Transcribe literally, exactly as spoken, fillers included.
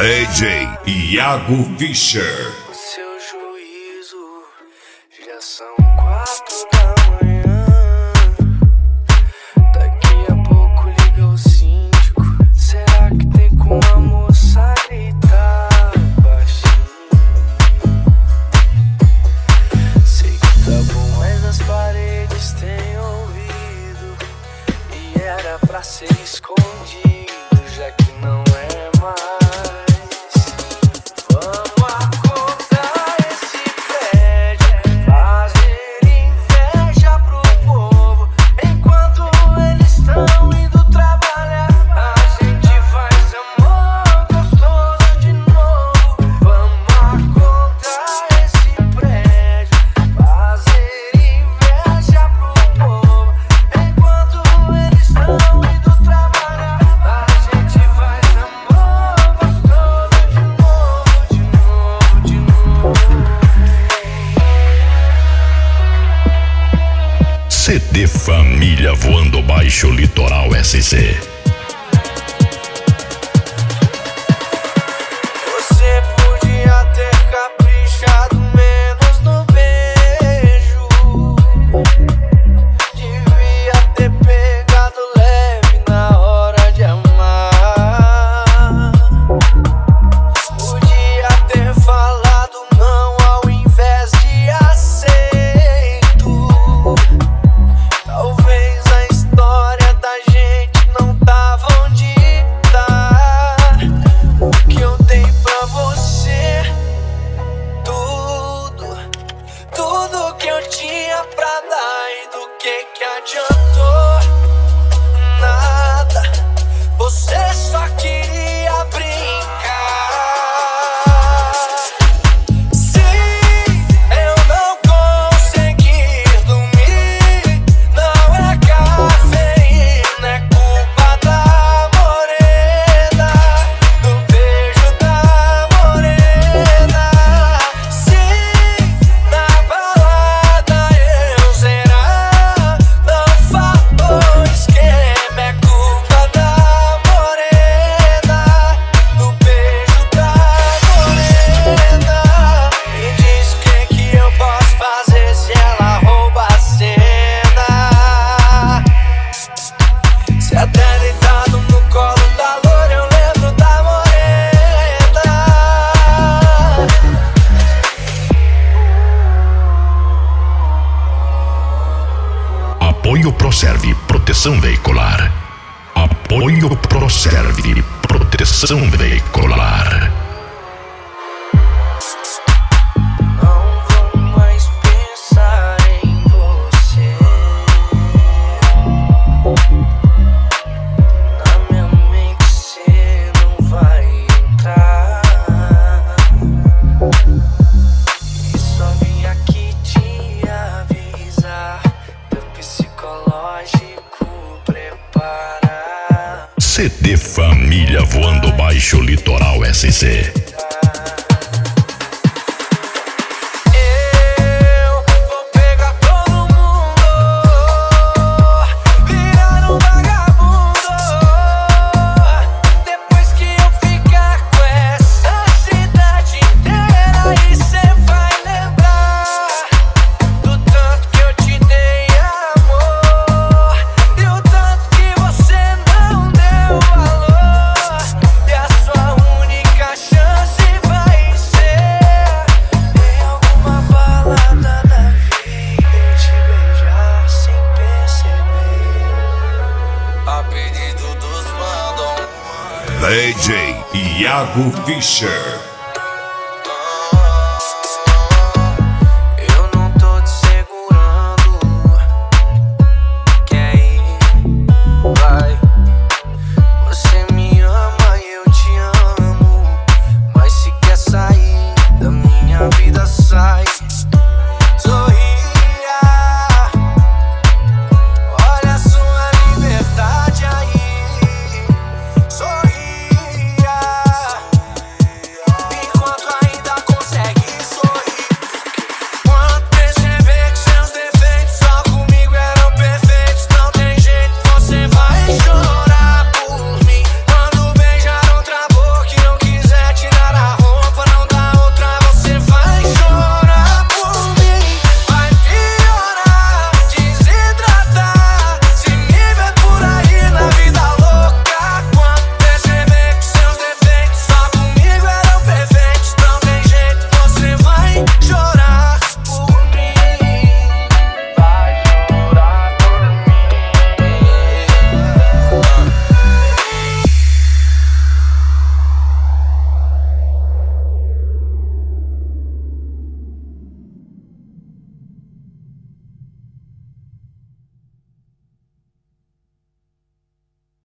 D J Iago Fischer. Seu juízo, já são quatro da manhã. Daqui a pouco liga o síndico. Será que tem como a moça gritar baixinho? Sei que tá bom, mas as paredes têm ouvido. E era pra ser escondido, já que não é mais. C D Família Voando Baixo Litoral S C. Você podia ter caprichado menos no beijo. Devia ter pegado leve na hora de amar. Podia ter falado não ao invés de aceito. Talvez a história da gente não tava onde tá. O que eu dei pra você, tudo, tudo que eu tinha pra dar. E do que que adiantou? Nada, você só queria brincar. Sim, eu não consegui dormir. Não é cafeína, é culpa da morena, do beijo da morena. Sim, na balada eu zerar. Não faltou esquema, é culpa da morena, do beijo da morena. Me diz o que que eu posso fazer se ela rouba a cena. Se até deitado no colo da loura eu lembro da morena. Apoio Proserve Proteção Veicular. Apoio Proserve Proteção Veicular. Não vou mais pensar em você. Na minha mente cê não vai entrar. E só vim aqui te avisar. Teu psicológico preparar. C D Família Voando Baixo Litoral S C. Eu vou pegar todo mundo, virar um vagabundo. Depois que eu ficar com essa cidade inteira, aí cê vai lembrar do tanto que eu te dei amor e o tanto que você não deu valor. E a sua única chance vai ser em alguma balada da vida eu te beijar sem perceber. A pedido dos mandam. D J Iago Fischer.